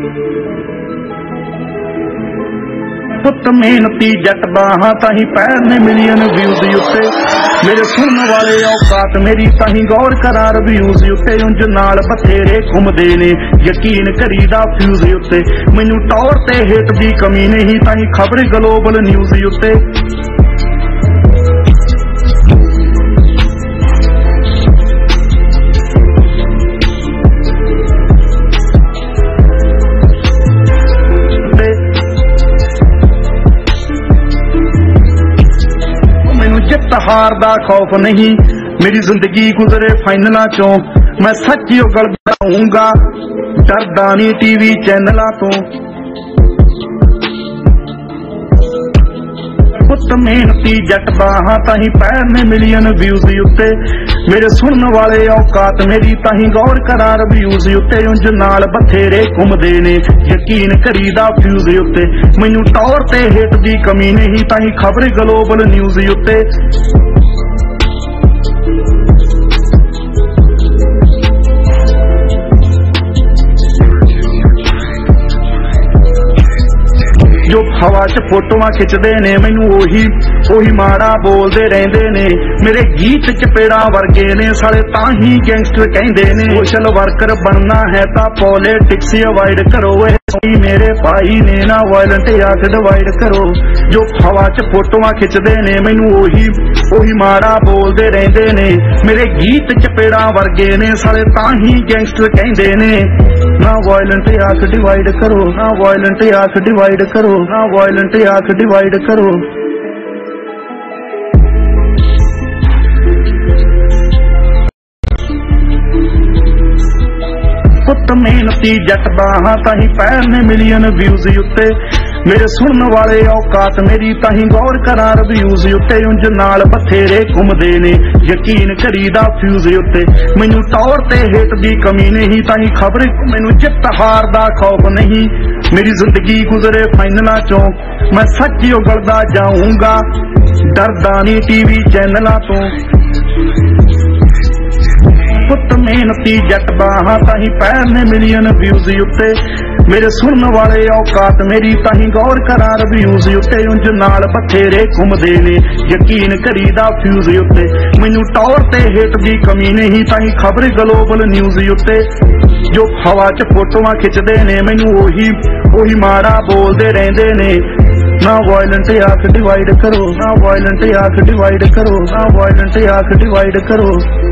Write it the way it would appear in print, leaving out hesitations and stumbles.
पुत मेहनती जट बाहां ताही पैर ने मिलियन व्यूज उत्ते मेरे सुनने वाले औकात मेरी ताही गौर करा रिव्यूज उत्ते उंज नाल बथेरे घुमदे ने यकीन करीदा फ्यूज उत्ते मैनू टौर ते हिट दी कमी नहीं ताही खबर ग्लोबल न्यूज उत्ते हार दा खौफ नहीं मेरी जिंदगी गुजरे फाइनलां चों मैं सच्ची उगलदा रहूंगा डरदा नहीं टीवी चैनलां तो पुत मेहनती जट बाहां ताही पैर ने मिलियन व्यूज उत्ते मेरे सुनने वाले औकात मेरी ताही गौर करा रिव्यूज उत्ते उंज नाल बथेरे घुमदे ने यकीन करीदा फ्यूज उत्ते मैनू टौर ते हिट दी कमी नहीं ताही खबर ग्लोबल न्यूज उत्ते जो हवा च फोटोआं खिचदे ने मैनू ओही माड़ा बोलदे रहिंदे ने मेरे गीत चपेड़ा वर्गे ने साले ताही गैंगस्टर कहंदे ने सोशल वर्कर बनना है ता पॉलिटिक्स अवॉइड करो मेरे भाई ने ना वायलेंट याद डिवाइड करो जो हवा च फोटोआं खिचदे ने मैनू ओही माड़ा बोलदे रहिंदे ने मेरे गीत चपेड़ा वर्गे ने साले ताही गैंगस्टर कहंदे ने ना वायलेंट आख डिवाइड करो ना वायलेंट आख डिवाइड करो ना वायलेंट आख डिवाइड करो पुत मेहनती जट बाहां ताही पैर ने मिलियन व्यूज उत्ते मेरे सुनने वाले औकात मेरी ताही गौर करा रिव्यूज उत्ते उंज नाल बथेरे घुमदे ने यकीन करीदा फ्यूज उत्ते मैनू टौर ते हिट दी कमी नहीं ताही खबर मैनू जित हार दा खौफ नहीं मेरी जिंदगी गुजरे फाइनलां चों मैं सच्ची उगलदा जाऊंगा डरदा नहीं टीवी चैनलां तो पुत मेहनती जट बाहां ताही पैर ने मिलियन व्यूज उत्ते मेरे सुनने वाले औकात मेरी ताही गौर करा रिव्यूज उत्ते उंज नाल बथेरे घुमदे ने यकीन करीदा फ्यूज उत्ते मैनू टौर ते हिट दी कमी नहीं ताही खबर ग्लोबल न्यूज उत्ते जो हवा च फोटोआं खिचदे ने मैनू ओही माड़ा बोलदे रहिंदे ने ना वायलेंट आख डिवाइड करो ना वायलेंट आख डिवाइड करो ना वायलेंट आख डिवाइड करो